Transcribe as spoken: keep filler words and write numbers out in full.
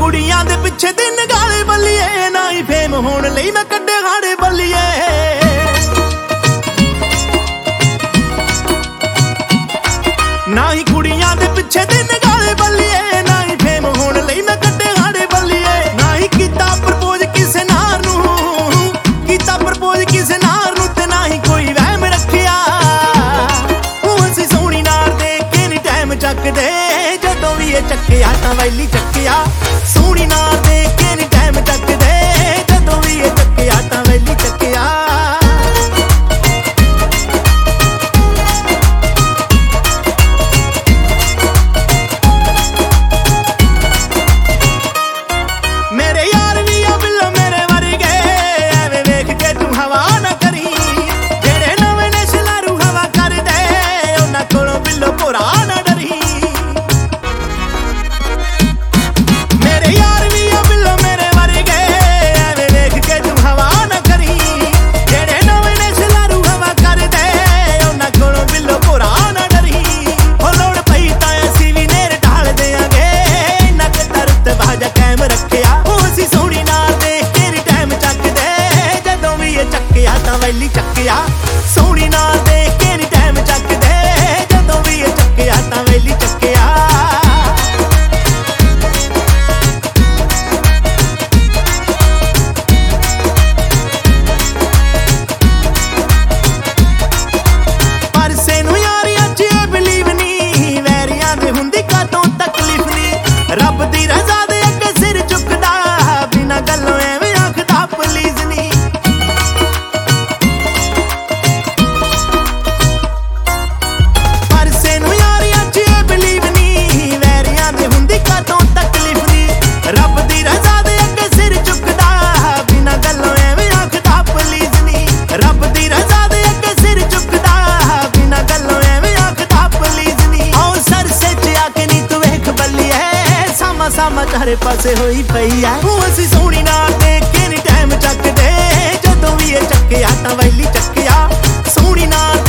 ਕੁੜੀਆਂ ਦੇ ਪਿੱਛੇ ਦਿਨ ਗਾਲੇ ਬੱਲੀਏ, ਨਾ ਹੀ ਫੇਮ ਹੋਣ ਲਈ ਮੈਂ ਕੱਢੇ ਹਾੜੇ ਬੱਲੀਏ। ਨਾ ਹੀ ਕੁੜੀਆਂ ਦੇ ਪਿੱਛੇ ਦਿਨ ਗਾਲੇ ਬੱਲੀਏ, ਨਾ ਹੀ ਫੇਮ ਹੋਣ ਲਈ ਮੈਂ ਕੱਢੇ ਹਾੜੇ ਬੱਲੀਏ। ਨਾ ਹੀ ਕੀਤਾ ਪ੍ਰਪੋਜ਼ ਕਿਸੇ ਨਾਰ ਨੂੰ, ਕੀਤਾ ਪ੍ਰਪੋਜ਼ ਕਿਸੇ ਨਾਰ ਨੂੰ, ਤੇ ਨਾ ਹੀ ਕੋਈ ਵਹਿਮ ਰੱਖਿਆ। ਉਹ ਅਸੀਂ ਸੋਹਣੀ ਨਾਰ ਦੇ ਕੇ ਨੀ ਟਾਈਮ ਚੱਕਦੇ, ਜਦੋਂ ਵੀ ਇਹ ਚੱਕਿਆ ਤਾਂ ਵੈਲੀ ਚੱਕਿਆ। ਸੋਹਣੀ ਨਾਰ ਦੇ ਕੇ ਨੀ ਟਾਈਮ ਚੱਕਦੇ, ਜਦੋਂ ਵੀ ਇਹ ਚੱਕਿਆ ਤਾਂ ਵੈਲੀ ਚੱਕਿਆ। ਮੇਰੇ ਯਾਰ ਵੀ ਆ ਬਿੱਲੋ ਮੇਰੇ ਵਰਗੇ, ਐਵੇਂ ਵੇਖ ਕੇ ਤੂੰ ਹਵਾ ਨਾ ਕਰੀ। ਜਿਹੜੇ ਨਵੇਂ ਨੇ ਸ਼ਲਾਰੂ ਹਵਾ ਕਰਦੇ, ਉਹਨਾਂ ਕੋਲੋਂ ਬਿੱਲੋ ਭੋਰਾ ਨਾ ਡਰੀ। ਮੇਰੇ ਯਾਰ ਵੀ ਆ ਬਿੱਲੋ ਮੇਰੇ ਵਰਗੇ, ਐਵੇਂ ਵੇਖ ਕੇ ਤੂੰ ਹਵਾ ਨਾ ਕਰੀ। ਜਿਹੜੇ ਨਵੇਂ ਨੇ ਸ਼ਲਾਰੂ ਹਵਾ ਕਰਦੇ, ਉਹਨਾਂ ਕੋਲੋਂ ਬਿੱਲੋ ਭੋਰਾ ਨਾ ਡਰੀ। ਹੋ ਲੋੜ ਪਈ ਤਾਂ ਅਸੀਂ ਵੀ ਨੇਰ ਢਾਲ ਦਿਆਂਗੇ, ਇੰਨਾ ਕੁ ਤਾਂ ਰੁਤਬਾ ਜਾ ਕਾਇਮ ਰੱਖਿਆ। ਸੋਹਣੀ ਨਾਰ ਦੇਖ ਕੇ ਨੀ ਟਾਈਮ ਚੱਕਦੇ, ਜਦੋਂ ਵੀ ਇਹ ਚੱਕਿਆ ਤਾਂ ਵੈਲੀ ਚੱਕਿਆ। ਸੋਹਣੀ ਨਾਰ ਦੇਖ ਕੇ ਨੀ ਟਾਈਮ ਚੱਕਦੇ, ਜਦੋਂ ਵੀ ਇਹ ਚੱਕਿਆ ਤਾਂ ਵੈਲੀ ਚੱਕਿਆ। ਪਰਸੇ ਨੂੰ ਯਾਰੀਆਂ ਚ ਇਹ ਬਲੀਵ ਨੀ, ਵੈਰੀਆਂ ਦੇ ਹੁੰਦੀ ਕਾਤੋਂ ਤਕਲੀਫ ਨੀ। ਰੱਬ ਦੀ ਰਜ਼ਾ ਦੇ ਅੱਗੇ ਸਿਰ ਝੁਕਦਾ, ਬਿਨਾਂ ਗੱਲੋਂ ਐਵੇਂ ਆਖਦਾ ਪਲੀਜ਼ ਨੀ। ਪਰਸੇ ਨੂੰ ਯਾਰੀਆਂ ਚ ਇਹ ਬਲੀਵ ਨੀ, ਵੈਰੀਆਂ ਦੇ ਹੁੰਦੀ ਕਾਤੋਂ ਤਕਲੀਫ ਨੀ। ਰੱਬ ਦੀ ਰਜ਼ਾ ਦੇ ਅੱਗੇ ਸਿਰ ਝੁਕਦਾ, ਬਿਨਾਂ ਗੱਲੋਂ ਐਵੇਂ ਆਖਦਾ ਪਲੀਜ਼ ਨੀ। ਰੱਬ ਦੀ ਰਜ਼ਾ ਦੇ ਅੱਗੇ ਸਿਰ ਝੁਕਦਾ, ਬਿਨਾਂ ਗੱਲੋਂ ਐਵੇਂ ਆਖਦਾ ਪਲੀਜ਼ ਨੀ। ਆਓ ਸਰਸੇ ਚ ਆ ਕੇ ਨੀ ਤੂੰ ਵੇਖ ਬੱਲੀਏ, ਸਾਮਾ ਸਾਮਾ ਚਾਰੇ ਪਾਸੇ ਹੋਈ ਪਈ ਐ। ਉਹ ਅਸੀਂ ਸੋਹਣੀ ਨਾਰ ਦੇਖ ਕੇ ਨੀ ਟਾਈਮ ਚੱਕਦੇ, ਜਦੋਂ ਵੀ ਇਹ ਚੱਕਿਆ ਤਾਂ ਵੈਲੀ ਚੱਕਿਆ। ਸੋਹਣੀ ਨਾਰ